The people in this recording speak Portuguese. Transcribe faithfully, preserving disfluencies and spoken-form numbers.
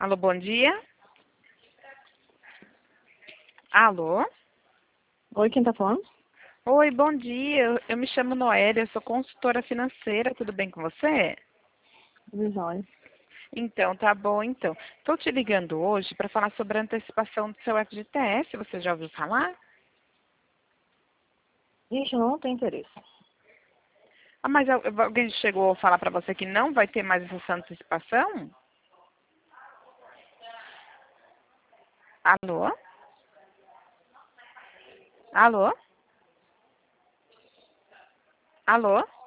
Alô, bom dia. Alô? Oi, quem tá falando? Oi, bom dia. Eu, eu me chamo Noélia, eu sou consultora financeira. Tudo bem com você? Tudo jóia. Então, tá bom, então. Estou te ligando hoje para falar sobre a antecipação do seu F G T S. Você já ouviu falar? Gente, eu não tenho interesse. Ah, mas al- alguém chegou a falar para você que não vai ter mais essa antecipação? Alô? Alô? Alô?